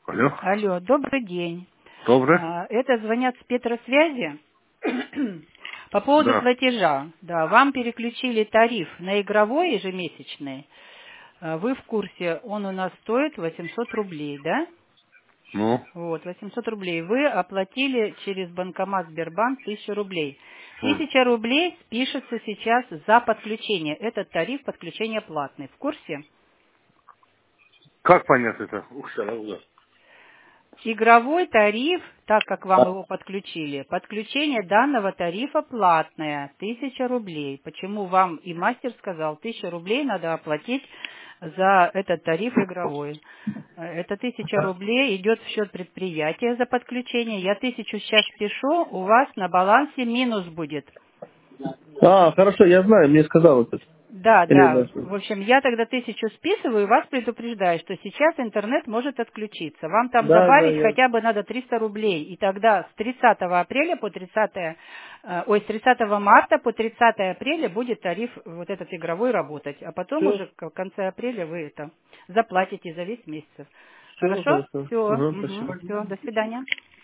Алло. Алло, добрый день. Добрый. Это звонят с Петросвязи по поводу Да. платежа. Да, вам переключили тариф на игровой ежемесячный. Вы в курсе, он у нас стоит 800 рублей, да? Ну. Вот, 800 рублей. Вы оплатили через банкомат Сбербанк 1000 рублей. М. 1000 рублей спишется сейчас за подключение. Этот тариф подключения платный. В курсе? Как понять это? Ух, да. Игровой тариф, так как вам его подключили, подключение данного тарифа платное, 1000 рублей. Почему вам и мастер сказал, 1000 рублей надо оплатить за этот тариф игровой. Это 1000 рублей идет в счет предприятия за подключение. Я 1000 сейчас пишу, у вас на балансе минус будет. Хорошо, я знаю, мне сказал этот. Да, да. Передачу. В общем, я тогда 1000 списываю и вас предупреждаю, что сейчас интернет может отключиться. Вам там Да, добавить я... хотя бы надо 300 рублей. И тогда с 30 апреля по 30, с 30 марта по 30 апреля будет тариф вот этот игровой работать. А потом Все, уже в конце апреля вы это заплатите за весь месяц. все Хорошо? хорошо. Все. Угу, спасибо. Все. До свидания.